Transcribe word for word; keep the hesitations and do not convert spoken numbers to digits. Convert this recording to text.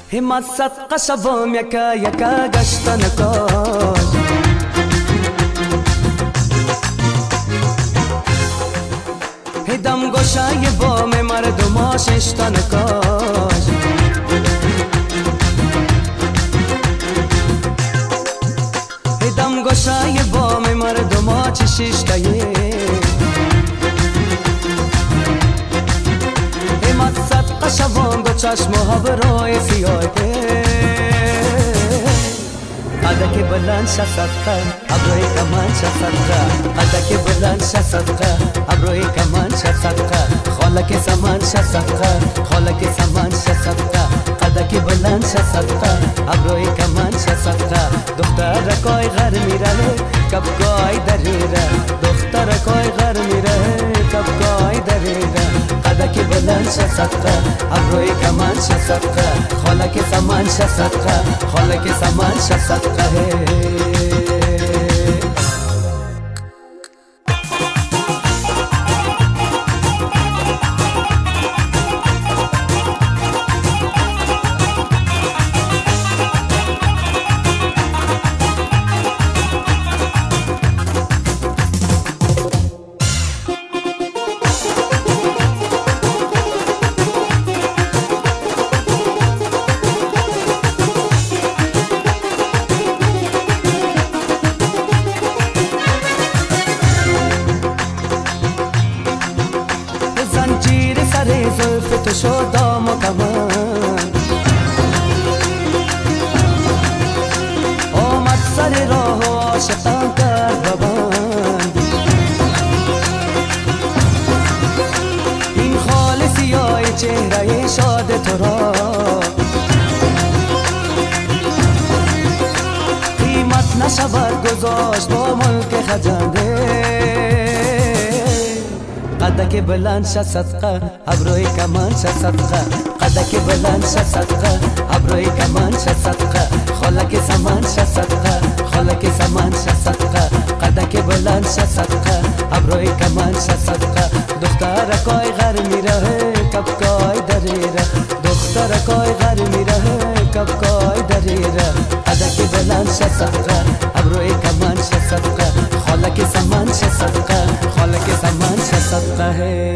همت صدقه شوم یکا یکا گشتن کاش، دم گشای بام مردم ششتن کاش، دم گشای بام مردم چه ششتایه، همت صدقه شوم دو چشم و هبرای سیاده، قدک بلند شه صدقه ابروی کمان شه صدقه، قدک بلند شه صدقه ابروی کمان شه صدقه، خالک سمان شه صدقه خالک سمان شه صدقه، قدک بلند شه صدقه ابروی کمان شه صدقه، دختر کوی غر میره کب کوی دریره، دختر کوی غر میره کب کوی دریره، قدک بلند شه صدقه ابروی کمان شه صدقه، خالک سمان شه صدقه خالک سمان شه صدقه. زلف تو شد دام و کمان، آمد سر راه و عاشقان کرد ببند، این خال سیاه چهره شاد تو را قیمت نشود گذاشت با ملک خجنده، قدک بلند شه صدقه ابروی کمان شه صدقه، قدک بلند شه صدقه ابروی کمان شه صدقه، خالک سمان شه صدقه خالک سمان شه صدقه، قدک بلند شه صدقه ابروی کمان شه صدقه، دختر کوی غر میره کب کوی دریره، دختر کوی غر میره کب کوی دریره، قدک بلند شه صدقه ابروی کمان شه صدقه، خالک سمان شه صدقه خالک سمان شه صدقه.